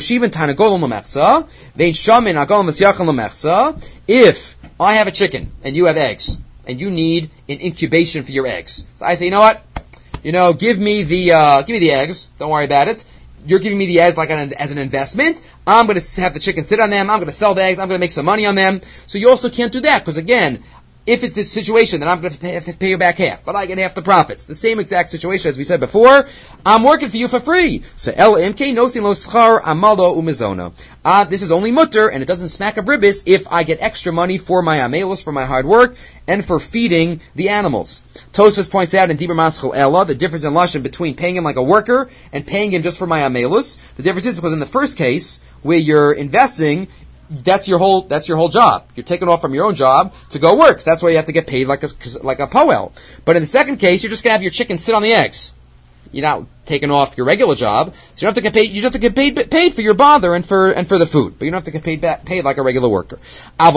if I have a chicken and you have eggs, and you need an incubation for your eggs. So I say, you know what? You know, give me the, uh, give me the eggs. Don't worry about it. You're giving me the eggs like an, as an investment. I'm going to have the chicken sit on them. I'm going to sell the eggs. I'm going to make some money on them. So you also can't do that because again, if it's this situation, then I'm going to pay, have to pay you back half, but I get half the profits. The same exact situation as we said before. I'm working for you for free. So el imke nosin lo schar amaldo umizona. Ah, this is only mutter, and it doesn't smack of ribbis if I get extra money for my amelus, for my hard work, and for feeding the animals. Tosfos points out in Dibur Maschel Ella the difference in lashon between paying him like a worker and paying him just for my amelus. The difference is because in the first case, where you're investing, that's your whole, that's your whole job. You're taking off from your own job to go work. So that's why you have to get paid like a, like a poel. But in the second case, you're just gonna have your chicken sit on the eggs. You're not taking off your regular job. So you don't have to get paid, you just have to get paid, paid for your bother and for, and for the food. But you don't have to get paid back, paid like a regular worker. But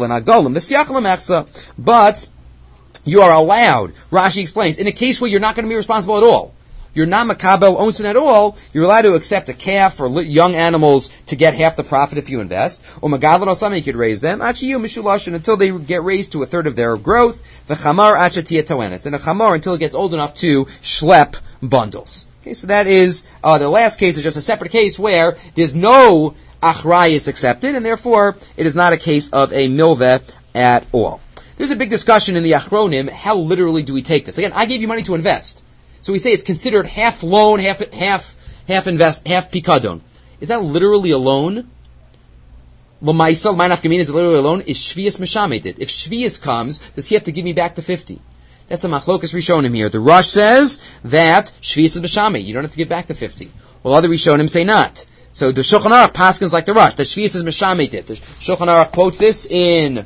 you are allowed, Rashi explains, in a case where you're not gonna be responsible at all. You're not makabel onsen at all, you're allowed to accept a calf or young animals to get half the profit if you invest. Or magadlan or something, you could raise them. Achiyu mishulashin until they get raised to a third of their growth. The chamar achatiyat toenis. And a chamar until it gets old enough to schlep bundles. Okay, so that is, uh, the last case is just a separate case where there's no achrayis accepted, and therefore it is not a case of a milveh at all. There's a big discussion in the Achronim, how literally do we take this? Again, I gave you money to invest. So we say it's considered half loan, half half half invest, half pikadon. Is that literally a loan? L'maisa, l'mainaf gamin is literally a loan. Is shvius meshametit? If shvius comes, does he have to give me back the fifty? That's a machlokas rishonim here. The Rosh says that shvius is meshamet. You don't have to give back the fifty. Well, other rishonim say not. So the Shulchan Aruch paskins like the Rosh. The shvius is meshametit. The Shulchan Aruch quotes this in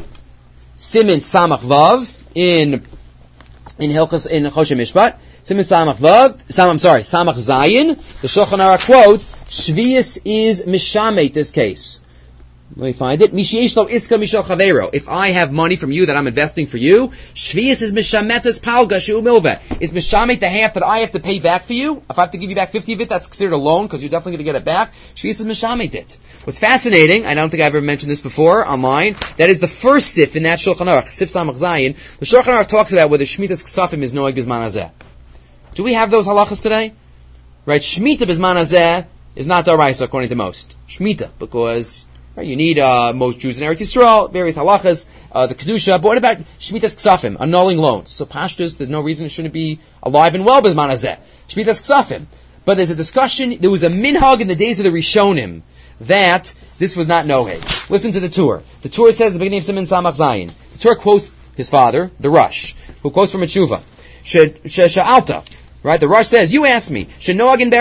Simin Samach Vav in in Hilchos in Choshen Mishpat. Siman Samach Vav, Sam, I'm sorry, Samach Zayin, the Shulchan Aruch quotes, Shvius is Mishamet, this case. Let me find it. Mishyesh lo iska mishal chavero. If I have money from you that I'm investing for you, Shvius is Mishametas palga shu milveh. It's Mishamet the half that I have to pay back for you. If I have to give you back fifty of it, that's considered a loan, because you're definitely going to get it back. Shvius is Mishamet it. What's fascinating, I don't think I've ever mentioned this before online, that is the first sif in that Shulchan Aruch, Sif Samach Zayin. The Shulchan Aruch talks about whether Shmitas Ksafim is noeg bizman hazeh. Do we have those halachas today? Right, Shemitah Bizman Hazeh is not daraisa according to most. Shemitah, because right, you need uh, most Jews in Eretz Yisrael, various halachas, uh, the Kedusha, but what about Shemitah's Ksafim, annulling loans? So Pashtus, there's no reason it shouldn't be alive and well Bizman Hazeh. Shemitah's Ksafim. But there's a discussion, there was a minhag in the days of the Rishonim that this was not noheg. Listen to the Tur. The Tur says at the beginning of Siman Samach Zayin. The Tur quotes his father, the Rosh, who quotes from a tshuva. Sha'alta. Right, the Rosh says, you asked me, I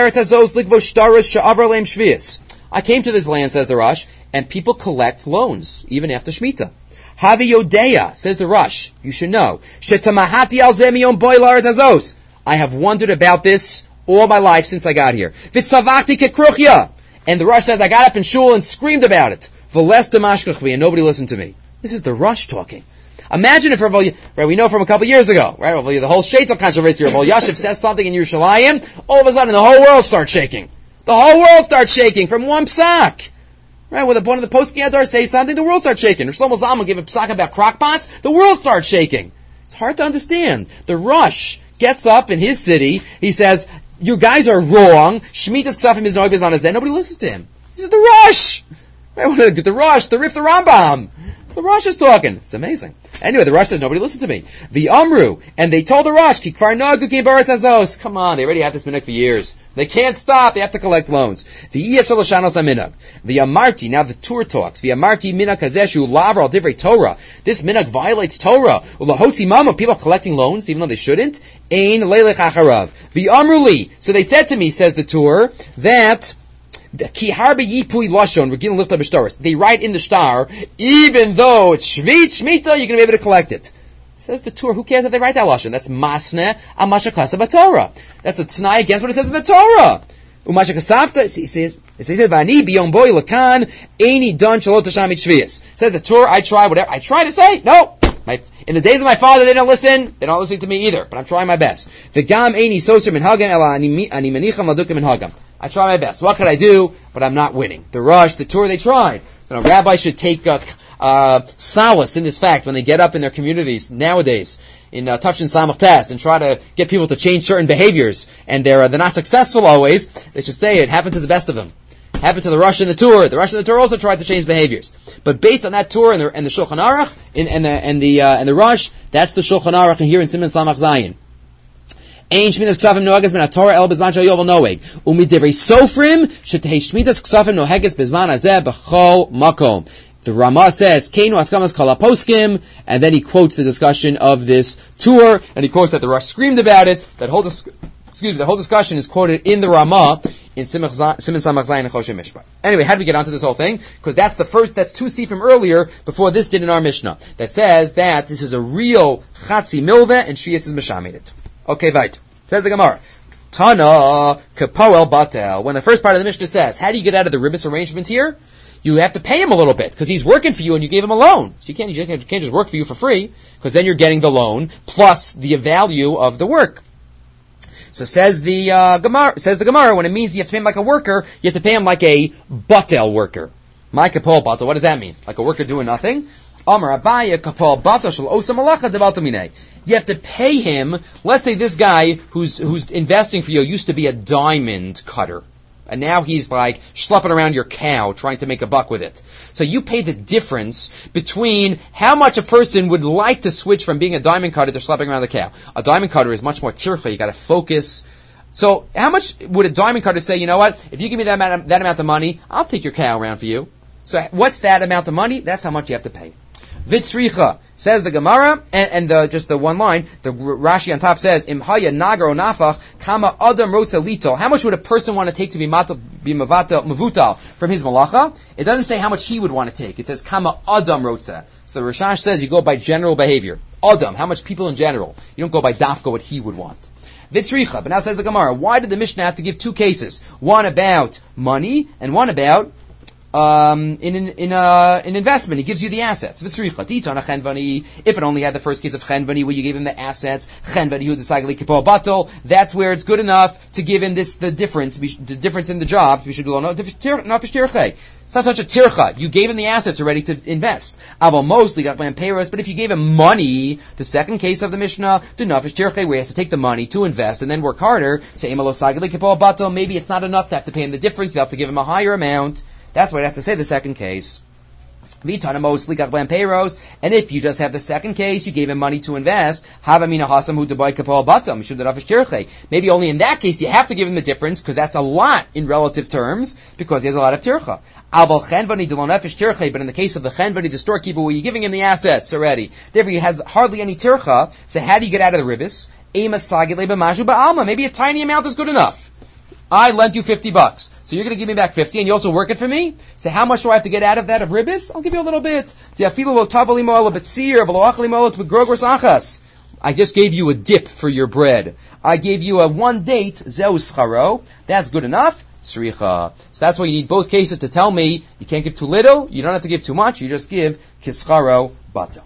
came to this land, says the Rosh, and people collect loans, even after Shemitah. Havi Yodeya, says the Rosh, you should know. I have wondered about this all my life since I got here. And the Rosh says, I got up in shul and screamed about it. And nobody listened to me. This is the Rush talking. Imagine if Rav Ely, right, we know from a couple years ago, right, Rav Ely, the whole Shaitel controversy, Rav Elyashiv says something in Yerushalayim, all of a sudden the whole world starts shaking. The whole world starts shaking from one psak. Right, when the one of the post Gadar says something, the world starts shaking. Or Shlomo Zalman give a psak about crockpots, the world starts shaking. It's hard to understand. The Rush gets up in his city, he says, you guys are wrong, Shemitah's Ksafim is Noig Bezman Hazeh, nobody listens to him. This is the Rush! Right, the Rush, the Rif, the Rambam. The Rush is talking. It's amazing. Anyway, the Rush says, nobody listened to me. The Amru, and they told the Rush, Ki Kfar Nagu Ki Baratz Azos. Come on, they already have this minhag for years. They can't stop, they have to collect loans. The E F Shalashanos HaMinhag. The Amarti, now the Tur talks. The Amarti Minhag Hazeshu Lavar Al Divrei Torah. This minhag violates Torah. Ulahotzi Mama, people collecting loans, even though they shouldn't. Ein Leilech Acharav. The Amru Li. So they said to me, says the Tur, that Ki harbe yipui lashon regilin lifta b'shtaris. They write in the star, even though it's shvit shmita, you're going to be able to collect it. Says the Torah. Who cares if they write that lashon? That's masne amasha kasa b'Torah. That's a t'nai against what it says in the Torah. Umasha kasafta. It says it says vani biyom boy lakan eini don shalot tasham shvius. Says the Torah. I try whatever I try to say. No. My, in the days of my father, they don't listen. They're not listening to me either. But I'm trying my best. V'gam eini soser min hagam ela ani manicham ladukim min hagam. I try my best. What could I do? But I'm not winning. The Rush, the Torah, they tried. You know, rabbis should take uh, uh, solace in this fact when they get up in their communities nowadays in uh, Tafshin Samach Tes and try to get people to change certain behaviors, and they're uh, they're not successful always. They should say it happened to the best of them. Happened to the Rush and the Torah. The Rush and the Torah also tried to change behaviors, but based on that Torah and the, and the Shulchan Aruch and, and the and the uh, and the Rush, that's the Shulchan Aruch here in Siman Samach Zayin. Ein shmitas ksafim nohages ben haTorah el bezman shayovel noeg umidivrei sofrim shetei shmitas ksafim nohages bezman hazeh b'chol makom. The Ramah says Keinu askamas kol haposkim, and then he quotes the discussion of this tour, and he quotes that the Rush screamed about it. That whole dis- excuse me, the whole discussion is quoted in the Ramah in Siman Samach Zayin and Choshen Mishpat. Anyway, how do we get onto this whole thing? Because that's the first, that's two sifim earlier before this did in our Mishnah that says that this is a real chatzi milveh and Shvius is meshamed it. Okay, right. Says the Gemara. Tana kapoel batel. When the first part of the Mishnah says, how do you get out of the ribis arrangement here? You have to pay him a little bit, because he's working for you and you gave him a loan. So you can't, you can't just work for you for free, because then you're getting the loan plus the value of the work. So says the uh, Gemara, says the Gemara, when it means you have to pay him like a worker, you have to pay him like a batel worker. My kapoel batel, what does that mean? Like a worker doing nothing? Amar Abaya kapoel batel shel osa malacha debalta minei. You have to pay him. Let's say this guy who's who's investing for you used to be a diamond cutter, and now he's like schlepping around your cow trying to make a buck with it. So you pay the difference between how much a person would like to switch from being a diamond cutter to schlepping around the cow. A diamond cutter is much more tircha. You got to focus. So how much would a diamond cutter say? You know what? If you give me that amount, that amount of money, I'll take your cow around for you. So what's that amount of money? That's how much you have to pay. Vitzricha, says the Gemara, and, and the, just the one line, the Rashi on top says, Im haya nagar o nafach, kama adam rotza litol. How much would a person want to take to be matal, be mavatal, mavutal from his malacha? It doesn't say how much he would want to take. It says, kama adam rotza. So the Rashash says you go by general behavior. Adam, how much people in general. You don't go by dafka, what he would want. Vitzricha, but now says the Gemara, why did the Mishnah have to give two cases? One about money, and one about Um, in in in, uh, in investment, he gives you the assets. If it only had the first case of chenvani where you gave him the assets, that's where it's good enough to give him this the difference, the difference in the jobs. We should do no. It's not such a tircha. You gave him the assets already to invest. Aval mostly got plan payros, but if you gave him money, the second case of the Mishnah, the nafish tircha, where he has to take the money to invest and then work harder. Say maybe it's not enough to have to pay him the difference. You have to give him a higher amount. That's what I have to say, the second case. Vitana mostly got plan payros, and if you just have the second case, you gave him money to invest, havamina hasam hu debai kapal batam, maybe only in that case you have to give him the difference, because that's a lot in relative terms, because he has a lot of tircha. Aval chenvani delonefesh tircha, but in the case of the chenvani, the storekeeper, where you're giving him the assets already, therefore he has hardly any tircha, so how do you get out of the ribis? Maybe a tiny amount is good enough. I lent you fifty bucks. So you're going to give me back fifty and you also work it for me? So how much do I have to get out of that of ribis? I'll give you a little bit. I just gave you a dip for your bread. I gave you a one date, zeu scharo. That's good enough. tzricha. So that's why you need both cases to tell me you can't give too little, you don't have to give too much, you just give kischaro batel.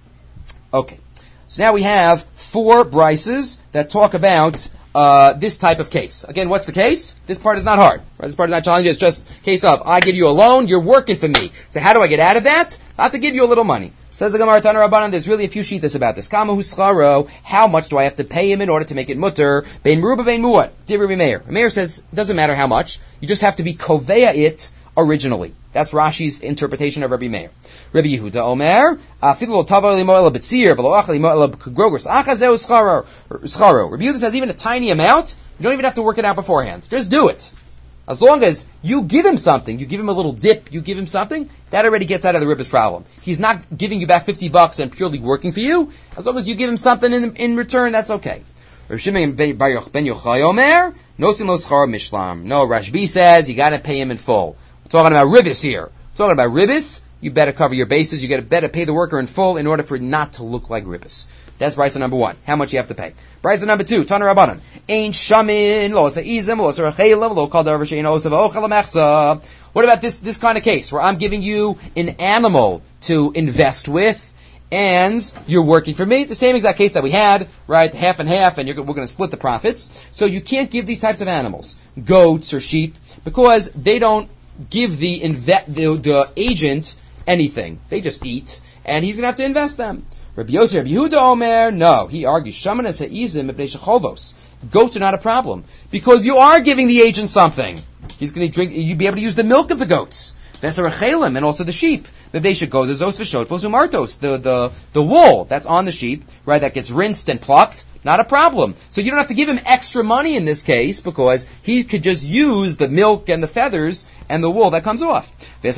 Okay. So now we have four brises that talk about uh, this type of case. Again, what's the case? This part is not hard. Right? This part is not challenging. It's just a case of, I give you a loan, you're working for me. So how do I get out of that? I have to give you a little money. Says the Gemara Tana Rabbanan, there's really a few shittas about this. Kama hu scharo, how much do I have to pay him in order to make it mutter? Bein meruba bein muat. Dear Rabbi Meir. Rabbi Meir says, it doesn't matter how much. You just have to be koveya it originally. That's Rashi's interpretation of Rabbi Meir. Rabbi Yehuda Omer, afilu lo tavar limo ela betzir, v'lo achal limo ela grogros achazeu scharo. Scharo. Rabbi Yehuda says even a tiny amount, you don't even have to work it out beforehand. Just do it. As long as you give him something, you give him a little dip, you give him something, that already gets out of the ribbis problem. He's not giving you back fifty bucks and purely working for you. As long as you give him something in, in return, that's okay. Rav Shimon ben Yochai Omer, nosim lo schar mishlam. No, Rashbi says you gotta pay him in full. We're talking about ribbis here. We're talking about ribbis. You better cover your bases. You gotta better pay the worker in full in order for it not to look like ribbis. That's brisa number one. How much you have to pay. Brisa number two, Tana Rabbanan. Ein shamin, lo asa izim, lo asa rechelim, lo kal davar she'ein osa v'ochel amechsa. What about this, this kind of case where I'm giving you an animal to invest with and you're working for me? The same exact case that we had, right? Half and half, and you're, we're going to split the profits. So you can't give these types of animals, goats or sheep, because they don't give the, inve- the, the agent anything. They just eat, and he's going to have to invest them. Rabbi Yosef, Rabbi Yehuda Omer, no, he argues, Shamanas ha'izim mipnei shechovos. Goats are not a problem, because you are giving the agent something. He's going to drink, you'd be able to use the milk of the goats. That's a rechelim, and also the sheep. Mipnei shego, the zos v'shotfos umartos, the, the, the wool that's on the sheep, right, that gets rinsed and plucked, not a problem. So you don't have to give him extra money in this case, because he could just use the milk and the feathers and the wool that comes off. And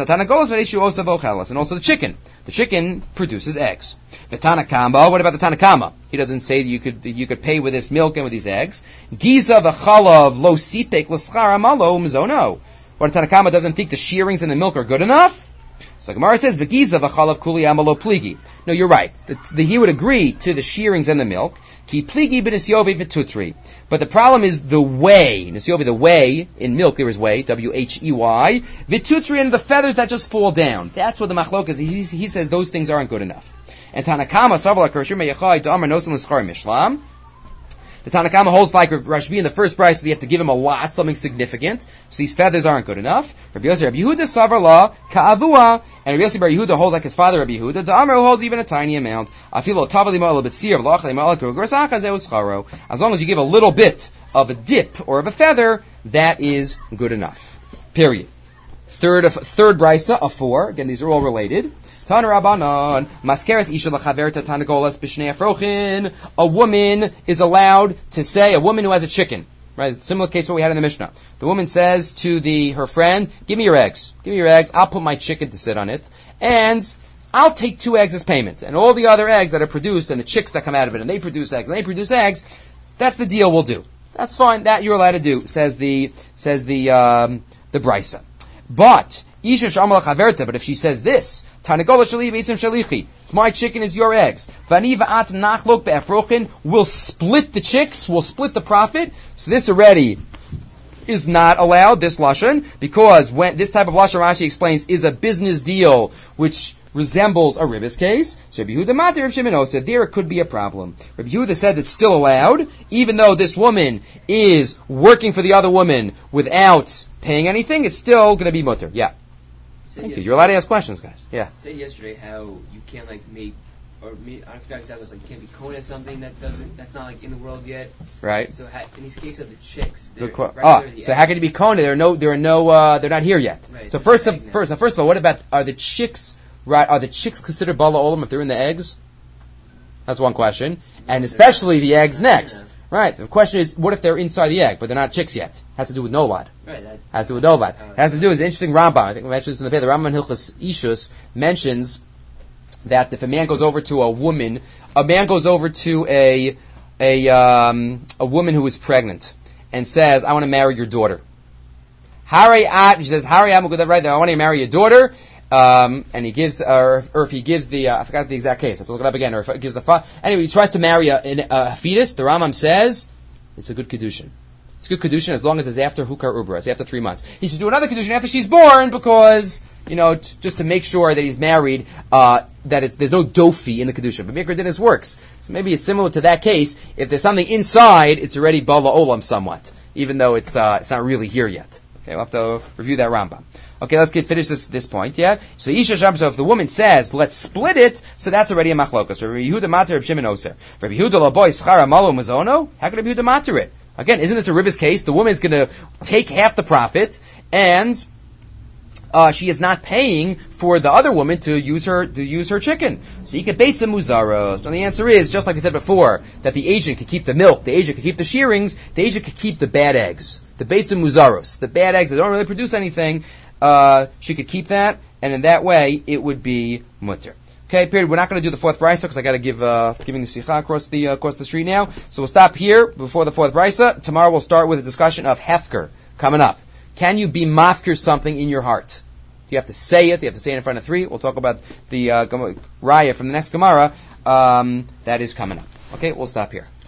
also the chicken. The chicken produces eggs. The Tanakama, what about the Tanakama? He doesn't say that you could you could pay with this milk and with these eggs. Giza v'chalav lo sipek l'schar amalo mzono. What the Tanakama doesn't think the shearings and the milk are good enough? So Gemara says, v'giza v'chalav kuli amalo pligi. No, you're right. The, the, he would agree to the shearings and the milk. Ki pligi b'nisyovi v'tutri. But the problem is the whey. Nisyovi, the whey, in milk there is whey, W H E Y. V'tutri, and the feathers that just fall down. That's what the machlok is. He, he says those things aren't good enough. And Tanakama, Savala Kershir Meyachai, Da'amar Nosan L'Schar Mishlam. The Tanakama holds like Rashbi in the first price, so you have to give him a lot, something significant. So these feathers aren't good enough. Rabbi Yosef, Rabbi Yehuda, Savala, Ka'avua, and Rabbi Yosef Bar Yehuda holds like his father Rabbi Yehuda. Da'amar holds even a tiny amount. Afilo Tavali Ma'al B'tzir, V'lachali Ma'al K'Grosach Hazeu Scharo. As long as you give a little bit of a dip or of a feather, that is good enough. Period. Third of, third brisa of four. Again, these are all related. Tan Rabbanan, Maskeres Isha L'Chaverta Tanagolas B'Shnei Afrochin. A woman is allowed to say, a woman who has a chicken, right? Similar case to what we had in the Mishnah. The woman says to the her friend, give me your eggs. Give me your eggs. I'll put my chicken to sit on it. And I'll take two eggs as payment. And all the other eggs that are produced and the chicks that come out of it and they produce eggs and they produce eggs, that's the deal we'll do. That's fine. That you're allowed to do, says the, says the, um, the Brisa. But, Isha Shamal Chaverta, but if she says this, Tanagola Shali Beitzim Shalichi, it's my chicken is your eggs. Vani Va'at Nachlok Be'afrochin, we'll split the chicks, we'll split the profit. So this already is not allowed, this Lashon, because when this type of Lashon, Rashi explains, is a business deal which resembles a ribbis case. So Rabbi Yehuda Mati, Rabbi Shimon said there it could be a problem. Rabbi Yehuda said it's still allowed, even though this woman is working for the other woman without paying anything, it's still going to be mutter. Yeah. Say Thank you. You're allowed to ask questions, guys. Yeah. Say yesterday how you can't like make, or me, I forgot exactly, it's like you can't be kona something that doesn't, that's not like in the world yet. Right. So ha- in these cases of the chicks, they're Good qu- right oh, there are the so how can it be kona? There are no, there are no, uh, they're not here yet. Right, so it's first, an of, egg first, now. uh, first of all, what about are the chicks? Right? Are the chicks considered bala olam if they're in the eggs? That's one question, and especially the eggs next. Right. The question is, what if they're inside the egg, but they're not chicks yet? Has to do with nolad. Right. That, Has to do with nolad. It has to do with an interesting Rambam. I think we mentioned this in the paper. The Rambam in Hilchos Ishus mentions that if a man goes over to a woman, a man goes over to a a um, a woman who is pregnant and says, "I want to marry your daughter." Hari at he says, "Hari, I'm good right there. I want to marry your daughter." Um, and he gives, or, or if he gives the, uh, I forgot the exact case. I have to look it up again. Or if he gives the, fa- anyway, he tries to marry a, a fetus. The Rambam says it's a good kedushin. It's good kedushin as long as it's after hukar ubra. It's after three months. He should do another kedushin after she's born because, you know, t- just to make sure that he's married, uh, that it, there's no dofi in the kedushin. But Mikra Dinas works. So maybe it's similar to that case. If there's something inside, it's already bala olam somewhat, even though it's uh, it's not really here yet. Okay, we'll have to review that Rambam. Okay, let's get finish this this point. Yeah. So Isha Sham. So if the woman says, "Let's split it," so that's already a machlokas. Rabbi Yehuda mater Reb Shimon oser. Rabbi Yehuda laboy schara malo mazono. How can Rabbi Yehuda mater it? Again, isn't this a Ribba's case? The woman's going to take half the profit, and uh, she is not paying for the other woman to use her to use her chicken. So you can bait some muzaros. And the answer is, just like I said before, that the agent could keep the milk, the agent could keep the shearings, the agent could keep the bad eggs, the bait some muzaros, the bad eggs that don't really produce anything. Uh, she could keep that, and in that way, it would be mutter. Okay, period. We're not going to do the fourth brisa because I got to give uh, giving the sikha across the uh, across the street now. So we'll stop here before the fourth brisa. Tomorrow we'll start with a discussion of hefker coming up. Can you be mafkir something in your heart? Do you have to say it? Do you have to say it in front of three? We'll talk about the uh, raya from the next Gemara. Um, that is coming up. Okay, we'll stop here.